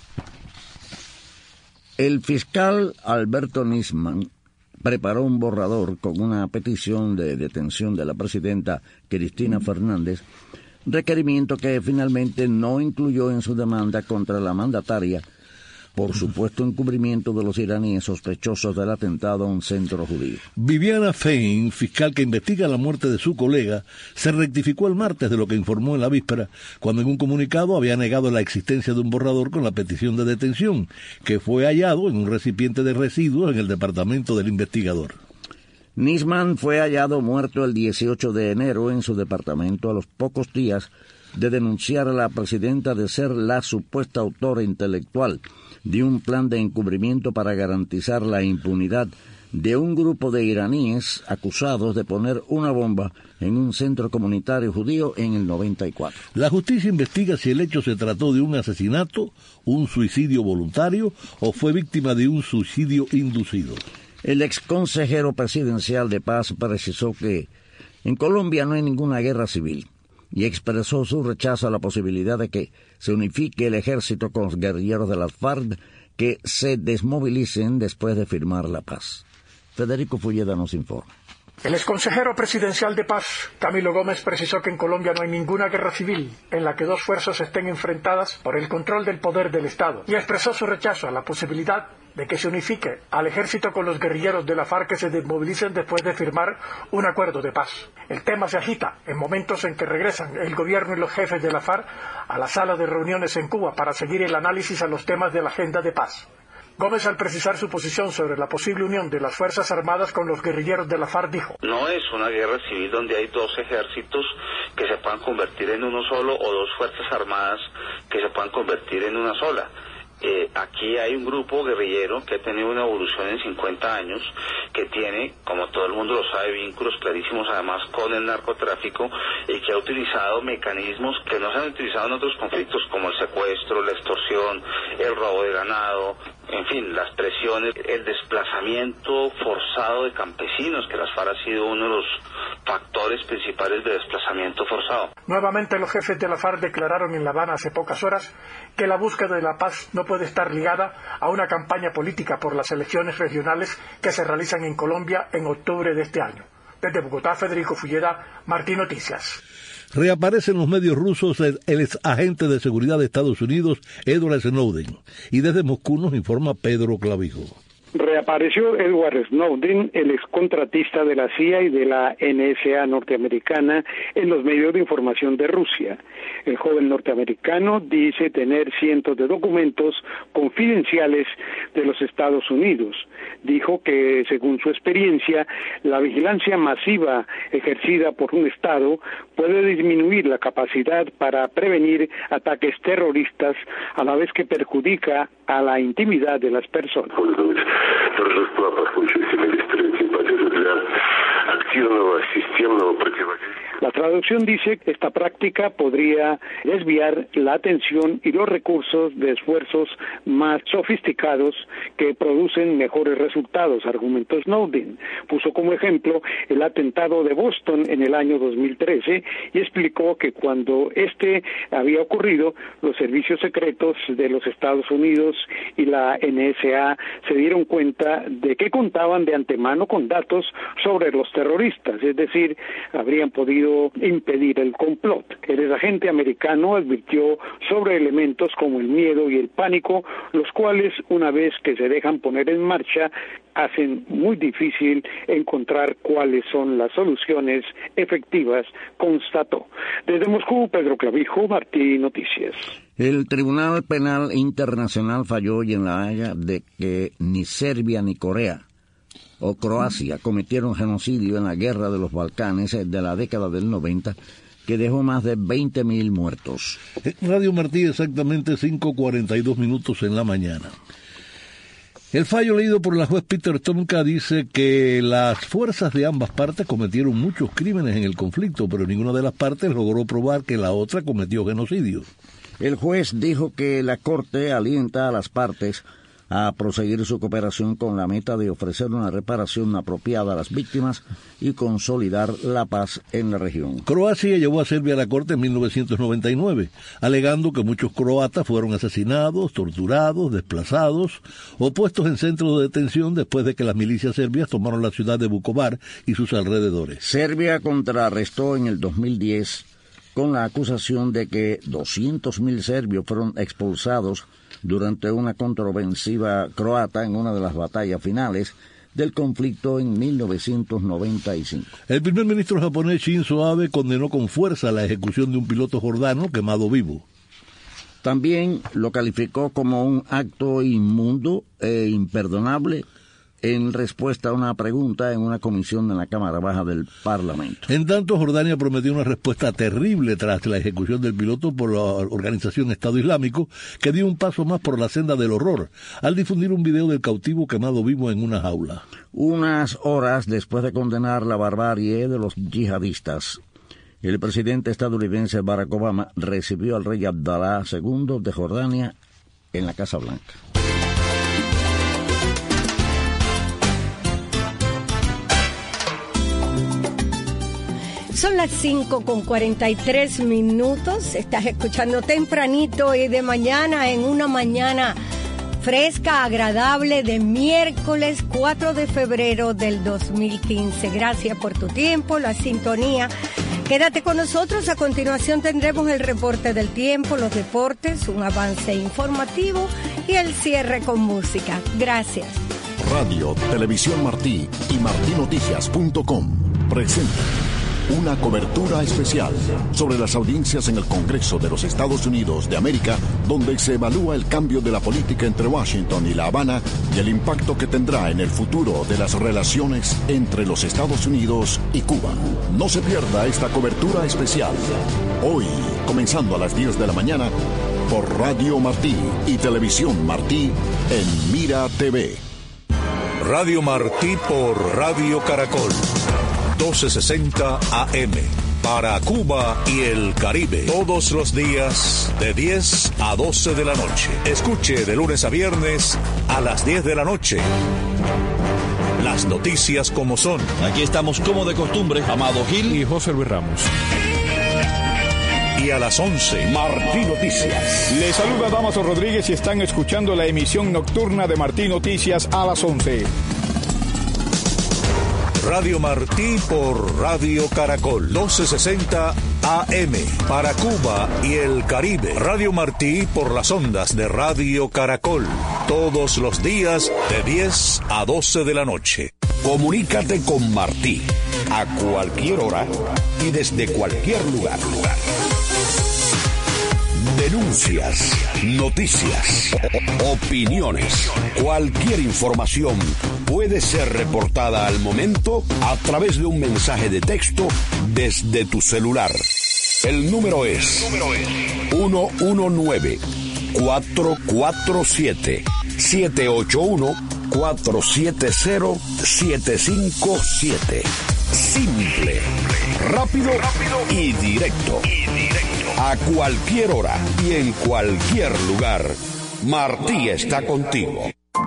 S5: El fiscal Alberto Nisman preparó un borrador con una petición de detención de la presidenta Cristina Fernández, requerimiento que finalmente no incluyó en su demanda contra la mandataria por supuesto encubrimiento de los iraníes sospechosos del atentado a un centro judío.
S6: Viviana Fein, fiscal que investiga la muerte de su colega, se rectificó el martes de lo que informó en la víspera, cuando en un comunicado había negado la existencia de un borrador con la petición de detención, que fue hallado en un recipiente de residuos en el departamento del investigador.
S5: Nisman fue hallado muerto el dieciocho de enero en su departamento a los pocos días de denunciar a la presidenta de ser la supuesta autora intelectual de un plan de encubrimiento para garantizar la impunidad de un grupo de iraníes acusados de poner una bomba en un centro comunitario judío en el noventa y cuatro.
S6: La justicia investiga si el hecho se trató de un asesinato, un suicidio voluntario o fue víctima de un suicidio inducido.
S5: El ex consejero presidencial de paz precisó que en Colombia no hay ninguna guerra civil y expresó su rechazo a la posibilidad de que se unifique el ejército con los guerrilleros de las FARC que se desmovilicen después de firmar la paz. Federico Fulleda nos informa.
S9: El exconsejero presidencial de paz, Camilo Gómez, precisó que en Colombia no hay ninguna guerra civil en la que dos fuerzas estén enfrentadas por el control del poder del Estado y expresó su rechazo a la posibilidad de que se unifique al ejército con los guerrilleros de la FARC que se desmovilicen después de firmar un acuerdo de paz. El tema se agita en momentos en que regresan el gobierno y los jefes de la FARC a la sala de reuniones en Cuba para seguir el análisis a los temas de la agenda de paz. Gómez, al precisar su posición sobre la posible unión de las Fuerzas Armadas con los guerrilleros de la FARC, dijo:
S11: no es una guerra civil donde hay dos ejércitos que se puedan convertir en uno solo o dos Fuerzas Armadas que se puedan convertir en una sola. Eh, aquí hay un grupo guerrillero que ha tenido una evolución en cincuenta años, que tiene, como todo el mundo lo sabe, vínculos clarísimos además con el narcotráfico y que ha utilizado mecanismos que no se han utilizado en otros conflictos como el secuestro, la extorsión, el robo de ganado, en fin, las presiones, el desplazamiento forzado de campesinos, que las FARC ha sido uno de los factores principales de desplazamiento forzado.
S9: Nuevamente los jefes de la FARC declararon en La Habana hace pocas horas que la búsqueda de la paz no puede estar ligada a una campaña política por las elecciones regionales que se realizan en Colombia en octubre de este año. Desde Bogotá, Federico Fulleda, Martí Noticias.
S6: Reaparece en los medios rusos el, el ex agente de seguridad de Estados Unidos, Edward Snowden. Y desde Moscú nos informa Pedro Clavijo.
S12: Reapareció Edward Snowden, el excontratista de la C I A y de la N S A norteamericana, en los medios de información de Rusia. El joven norteamericano dice tener cientos de documentos confidenciales de los Estados Unidos. Dijo que, según su experiencia, la vigilancia masiva ejercida por un Estado puede disminuir la capacidad para prevenir ataques terroristas, a la vez que perjudica a la intimidad de las personas.
S24: торжества по случаю семидесятилетия победы для активного системного противодействия.
S12: La traducción dice que esta práctica podría desviar la atención y los recursos de esfuerzos más sofisticados que producen mejores resultados, argumentó Snowden. Puso como ejemplo el atentado de Boston en el año dos mil trece y explicó que cuando este había ocurrido, los servicios secretos de los Estados Unidos y la N S A se dieron cuenta de que contaban de antemano con datos sobre los terroristas, es decir, habrían podido impedir el complot. El agente americano advirtió sobre elementos como el miedo y el pánico, los cuales, una vez que se dejan poner en marcha, hacen muy difícil encontrar cuáles son las soluciones efectivas, constató. Desde Moscú, Pedro Clavijo, Martí Noticias.
S5: El Tribunal Penal Internacional falló hoy en La Haya de que ni Serbia ni Corea o Croacia cometieron genocidio en la guerra de los Balcanes de la década del noventa, que dejó más de veinte mil muertos.
S6: Radio Martí, exactamente cinco cuarenta y dos minutos en la mañana. El fallo leído por la juez Peter Tomka dice que las fuerzas de ambas partes cometieron muchos crímenes en el conflicto, pero ninguna de las partes logró probar que la otra cometió genocidio.
S5: El juez dijo que la Corte alienta a las partes a proseguir su cooperación con la meta de ofrecer una reparación apropiada a las víctimas y consolidar la paz en la región.
S6: Croacia llevó a Serbia a la Corte en mil novecientos noventa y nueve, alegando que muchos croatas fueron asesinados, torturados, desplazados o puestos en centros de detención después de que las milicias serbias tomaron la ciudad de Vukovar y sus alrededores.
S5: Serbia contrarrestó en el dos mil diez con la acusación de que doscientos mil serbios fueron expulsados durante una contraofensiva croata en una de las batallas finales del conflicto en mil novecientos noventa y cinco.
S6: El primer ministro japonés Shinzo Abe condenó con fuerza la ejecución de un piloto jordano quemado vivo.
S5: También lo calificó como un acto inmundo e imperdonable en respuesta a una pregunta en una comisión en la Cámara Baja del Parlamento.
S6: En tanto, Jordania prometió una respuesta terrible tras la ejecución del piloto por la organización Estado Islámico, que dio un paso más por la senda del horror, al difundir un video del cautivo quemado vivo en una jaula.
S5: Unas horas después de condenar la barbarie de los yihadistas, el presidente estadounidense Barack Obama recibió al rey Abdalá segundo de Jordania en la Casa Blanca.
S4: Son las cinco con cuarenta y tres minutos. Estás escuchando tempranito y de mañana, en una mañana fresca, agradable, de miércoles cuatro de febrero del dos mil quince. Gracias por tu tiempo, la sintonía. Quédate con nosotros. A continuación tendremos el reporte del tiempo, los deportes, un avance informativo y el cierre con música. Gracias.
S1: Radio, Televisión Martí y martí noticias punto com presenta una cobertura especial sobre las audiencias en el Congreso de los Estados Unidos de América, donde se evalúa el cambio de la política entre Washington y La Habana y el impacto que tendrá en el futuro de las relaciones entre los Estados Unidos y Cuba. No se pierda esta cobertura especial. Hoy, comenzando a las diez de la mañana, por Radio Martí y Televisión Martí en Mira T V.
S7: Radio Martí por Radio Caracol. doce sesenta A M para Cuba y el Caribe, todos los días de diez a doce de la noche. Escuche de lunes a viernes a las diez de la noche. Las noticias como son.
S8: Aquí estamos como de costumbre, Amado Gil y José Luis Ramos.
S7: Y a las once,
S13: Martí Noticias. Les saluda Damaso Rodríguez y están escuchando la emisión nocturna de Martí Noticias a las once.
S7: Radio Martí por Radio Caracol, doce sesenta A M para Cuba y el Caribe. Radio Martí por las ondas de Radio Caracol, todos los días de diez a doce de la noche.
S16: Comunícate con Martí a cualquier hora y desde cualquier lugar. Denuncias, noticias, opiniones, cualquier información puede ser reportada al momento a través de un mensaje de texto desde tu celular. El número es uno uno nueve, cuatro cuatro siete, siete ocho uno, cuatro siete cero, siete cinco siete. Simple, rápido y directo. A cualquier hora y en cualquier lugar, Martí está contigo.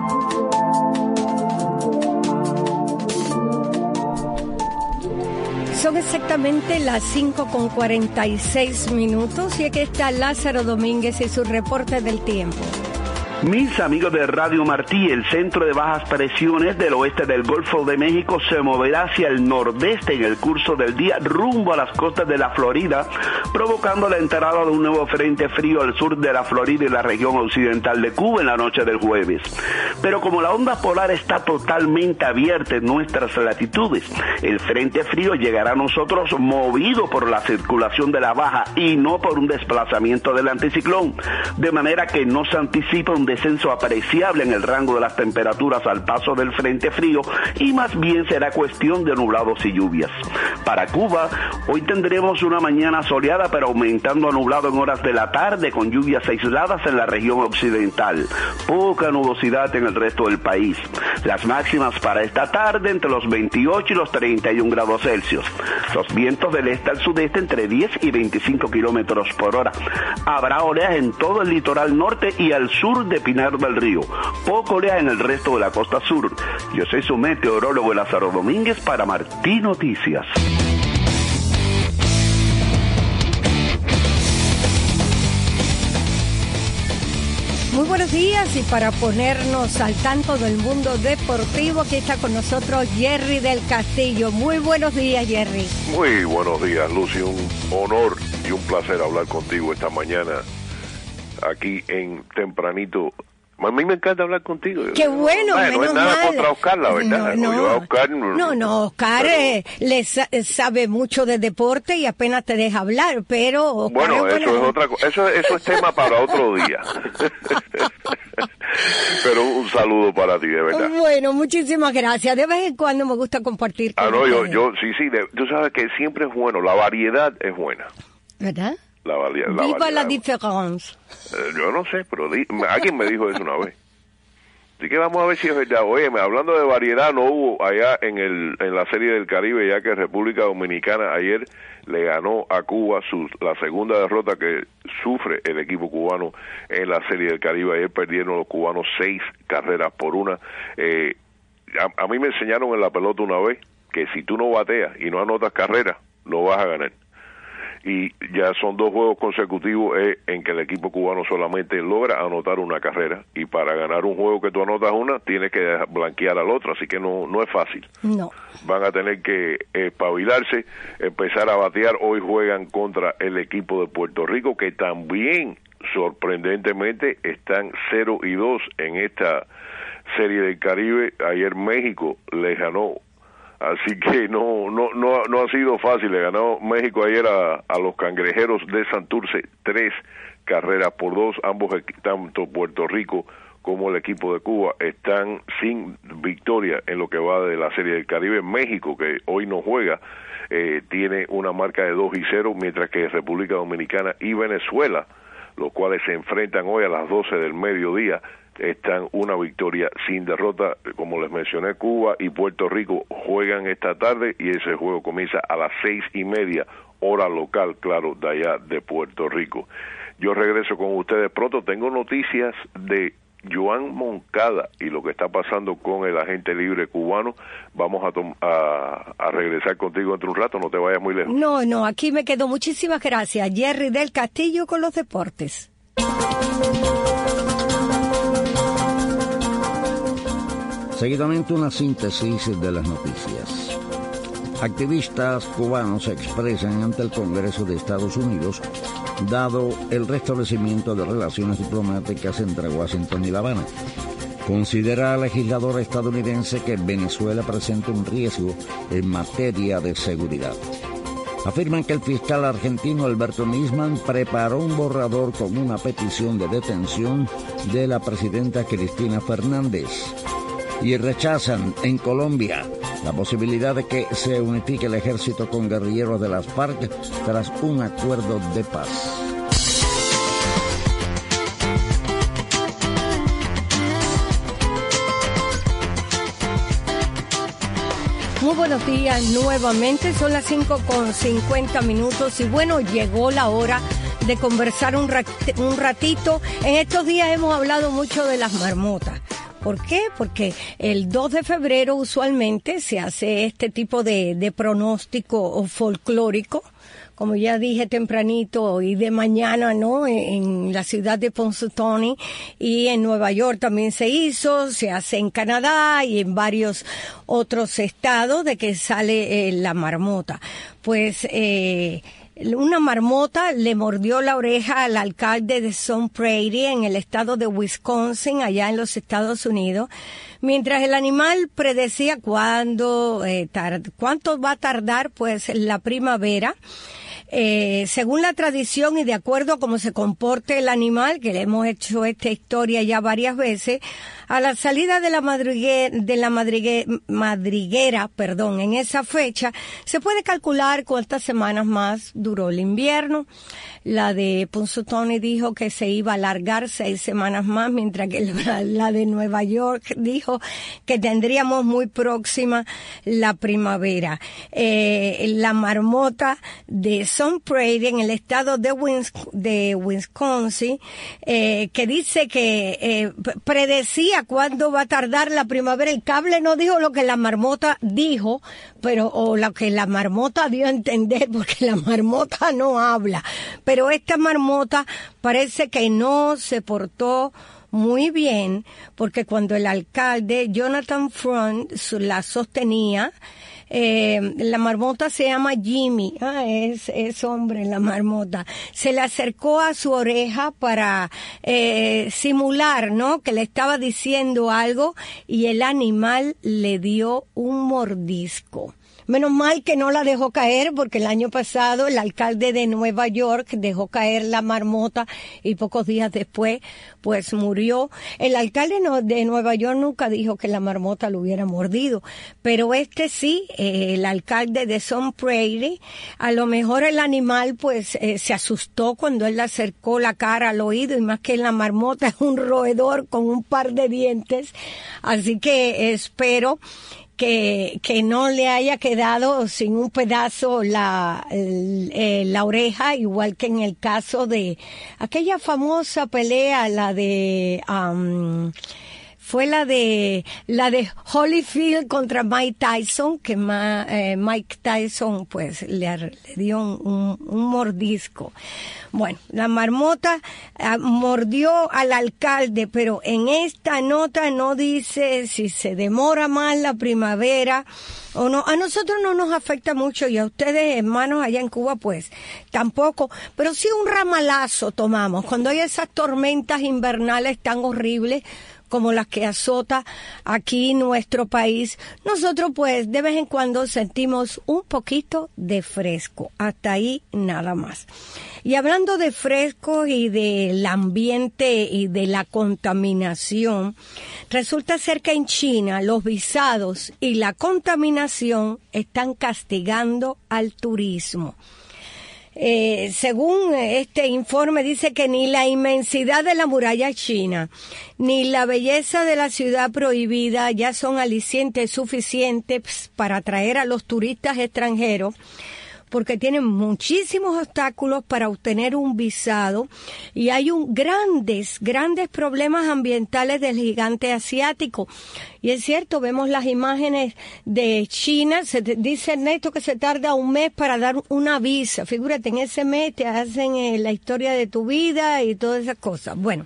S4: Son exactamente las cinco con cuarenta y seis minutos y aquí está Lázaro Domínguez y su reporte del tiempo.
S20: Mis amigos de Radio Martí, el centro de bajas presiones del oeste del Golfo de México se moverá hacia el nordeste en el curso del día rumbo a las costas de la Florida, provocando la entrada de un nuevo frente frío al sur de la Florida y la región occidental de Cuba en la noche del jueves. Pero como la onda polar está totalmente abierta en nuestras latitudes, el frente frío llegará a nosotros movido por la circulación de la baja y no por un desplazamiento del anticiclón, de manera que no se anticipa un descenso apreciable en el rango de las temperaturas al paso del frente frío y más bien será cuestión de nublados y lluvias. Para Cuba, hoy tendremos una mañana soleada pero aumentando a nublado en horas de la tarde con lluvias aisladas en la región occidental. Poca nubosidad en el resto del país. Las máximas para esta tarde entre los veintiocho y los treinta y un grados Celsius. Los vientos del este al sudeste entre diez y veinticinco kilómetros por hora. Habrá oleaje en todo el litoral norte y al sur de Pinar del Río. Poco oleaje en el resto de la costa sur. Yo soy su meteorólogo Lázaro Domínguez para Martí Noticias.
S4: Muy buenos días y para ponernos al tanto del mundo deportivo, aquí está con nosotros Jerry del Castillo. Muy buenos días, Jerry.
S14: Muy buenos días, Lucy. Un honor y un placer hablar contigo esta mañana aquí en Tempranito. A mí me encanta hablar contigo.
S4: Qué bueno,
S14: bueno no es nada
S4: mal.
S14: contra Oscar, la verdad.
S4: No, no,
S14: Yo a Oscar,
S4: no, no, Oscar pero, eh, le sa- sabe mucho de deporte y apenas te deja hablar, pero... Oscar
S14: bueno,
S4: es
S14: eso
S4: buena.
S14: es otra cosa. Eso, eso es tema para otro día. Pero un saludo para ti, de verdad.
S4: Bueno, muchísimas gracias. De vez en cuando me gusta compartir con
S14: Ah, no, yo,
S4: ustedes.
S14: yo, sí, sí, de, tú sabes que siempre es bueno, la variedad es buena.
S4: ¿Verdad?
S14: La, varia, la
S4: Viva
S14: variedad.
S4: la diferencia.
S14: Eh, yo no sé, pero di, alguien me dijo eso una vez. Así que vamos a ver si es verdad. Oye, hablando de variedad, no hubo allá en el en la Serie del Caribe, ya que República Dominicana ayer le ganó a Cuba su, la segunda derrota que sufre el equipo cubano en la Serie del Caribe. Ayer perdieron los cubanos seis carreras por una. Eh, a, a mí me enseñaron en la pelota una vez que si tú no bateas y no anotas carreras, no vas a ganar. Y ya son dos juegos consecutivos eh, en que el equipo cubano solamente logra anotar una carrera, y para ganar un juego que tú anotas una, tienes que blanquear al otro, así que no no es fácil.
S4: No.
S14: Van a tener que espabilarse, empezar a batear. Hoy juegan contra el equipo de Puerto Rico, que también, sorprendentemente, están cero y dos en esta Serie del Caribe. Ayer México les ganó. Así que no no no no ha sido fácil. Le ganó México ayer a, a los Cangrejeros de Santurce tres carreras por dos. Ambos, tanto Puerto Rico como el equipo de Cuba, están sin victoria en lo que va de la Serie del Caribe. México, que hoy no juega, eh, tiene una marca de dos y cero, mientras que República Dominicana y Venezuela, los cuales se enfrentan hoy a las doce del mediodía, están una victoria sin derrota. Como les mencioné, Cuba y Puerto Rico juegan esta tarde, y ese juego comienza a las seis y media, hora local, claro, de allá de Puerto Rico. Yo regreso con ustedes pronto. Tengo noticias de Joan Moncada y lo que está pasando con el agente libre cubano. Vamos a, tom- a, a regresar contigo entre un rato, no te vayas muy lejos.
S4: No, no, aquí me quedo. Muchísimas gracias. Jerry del Castillo con los deportes.
S5: Seguidamente, una síntesis de las noticias. Activistas cubanos se expresan ante el Congreso de Estados Unidos, dado el restablecimiento de relaciones diplomáticas entre Washington y La Habana. Considera el legislador estadounidense que Venezuela presenta un riesgo en materia de seguridad. Afirman que el fiscal argentino Alberto Nisman preparó un borrador con una petición de detención de la presidenta Cristina Fernández. Y rechazan en Colombia la posibilidad de que se unifique el ejército con guerrilleros de las FARC tras un acuerdo de paz.
S4: Muy buenos días nuevamente, son las cinco con cincuenta minutos y bueno, llegó la hora de conversar un, rat- un ratito. En estos días hemos hablado mucho de las marmotas. ¿Por qué? Porque el dos de febrero usualmente se hace este tipo de, de pronóstico folclórico, como ya dije tempranito, y de mañana, ¿no? En, en la ciudad de Punxsutawney, y en Nueva York también se hizo, se hace en Canadá y en varios otros estados, de que sale eh, la marmota. Pues, eh, una marmota le mordió la oreja al alcalde de Sun Prairie en el estado de Wisconsin, allá en los Estados Unidos, mientras el animal predecía cuándo, eh, tar- cuánto va a tardar, pues, la primavera. Eh, según la tradición y de acuerdo a cómo se comporte el animal, que le hemos hecho esta historia ya varias veces, a la salida de la madrigue, de la madrigue, madriguera, perdón, en esa fecha, se puede calcular cuántas semanas más duró el invierno. La de Punxsutawney dijo que se iba a alargar seis semanas más, mientras que la, la de Nueva York dijo que tendríamos muy próxima la primavera. Eh, la marmota de Sun Prairie en el estado de, Wins- de Wisconsin, eh, que dice que eh, predecía cuándo va a tardar la primavera. El cable no dijo lo que la marmota dijo, pero o lo que la marmota dio a entender, porque la marmota no habla. Pero esta marmota parece que no se portó muy bien, porque cuando el alcalde Jonathan Front la sostenía, Eh, la marmota se llama Jimmy, ah, es, es hombre la marmota, se le acercó a su oreja para eh, simular, ¿no?, que le estaba diciendo algo, y el animal le dio un mordisco. Menos mal que no la dejó caer, porque el año pasado el alcalde de Nueva York dejó caer la marmota y pocos días después pues murió. El alcalde de Nueva York nunca dijo que la marmota lo hubiera mordido, pero este sí, eh, el alcalde de Sun Prairie, a lo mejor el animal pues eh, se asustó cuando él le acercó la cara al oído, y más que la marmota es un roedor con un par de dientes, así que espero Que, que no le haya quedado sin un pedazo la, eh, la oreja, igual que en el caso de aquella famosa pelea, la de... Um, fue la de la de Holyfield contra Mike Tyson, que ma, eh, Mike Tyson pues le, le dio un, un mordisco. Bueno, la marmota uh, mordió al alcalde, pero en esta nota no dice si se demora más la primavera o no. A nosotros no nos afecta mucho, y a ustedes, hermanos, allá en Cuba, pues tampoco, pero sí un ramalazo tomamos cuando hay esas tormentas invernales tan horribles como las que azota aquí nuestro país. Nosotros pues de vez en cuando sentimos un poquito de fresco, hasta ahí nada más. Y hablando de fresco y del ambiente y de la contaminación, resulta ser que en China los visados y la contaminación están castigando al turismo. Eh, según este informe, dice que ni la inmensidad de la muralla china, ni la belleza de la ciudad prohibida ya son alicientes suficientes para atraer a los turistas extranjeros, porque tienen muchísimos obstáculos para obtener un visado, y hay un grandes, grandes problemas ambientales del gigante asiático. Y es cierto, vemos las imágenes de China, se te, dice Ernesto que se tarda un mes para dar una visa. Figúrate, en ese mes te hacen eh, la historia de tu vida y todas esas cosas. Bueno,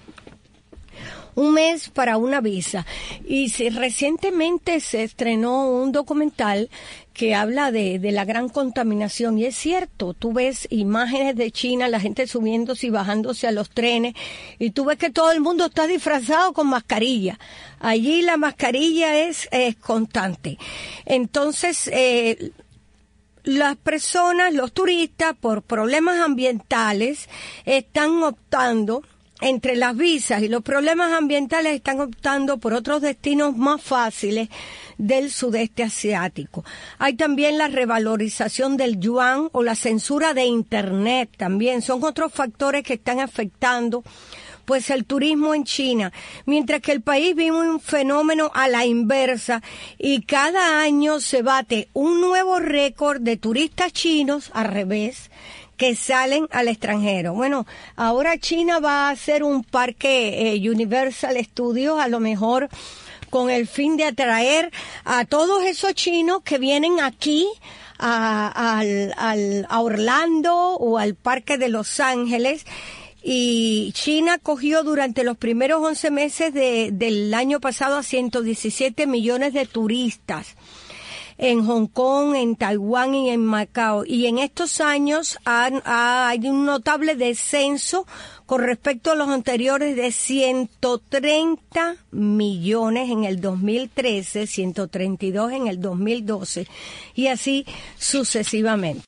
S4: un mes para una visa. Y si recientemente se estrenó un documental que habla de, de la gran contaminación, y es cierto, tú ves imágenes de China, la gente subiéndose y bajándose a los trenes, y tú ves que todo el mundo está disfrazado con mascarilla. Allí la mascarilla es, es constante. Entonces, eh, las personas, los turistas, por problemas ambientales, están optando entre las visas y los problemas ambientales, están optando por otros destinos más fáciles del sudeste asiático. Hay también la revalorización del yuan o la censura de Internet también. Son otros factores que están afectando pues el turismo en China, mientras que el país vive un fenómeno a la inversa, y cada año se bate un nuevo récord de turistas chinos, al revés, que salen al extranjero. Bueno, ahora China va a hacer un parque eh, Universal Studios, a lo mejor con el fin de atraer a todos esos chinos que vienen aquí a, al, al, a Orlando o al parque de Los Ángeles. Y China cogió durante los primeros once meses de, del año pasado a ciento diecisiete millones de turistas en Hong Kong, en Taiwán y en Macao. Y en estos años han, ha, hay un notable descenso con respecto a los anteriores de ciento treinta millones en el dos mil trece, ciento treinta y dos en el dos mil doce, y así sucesivamente.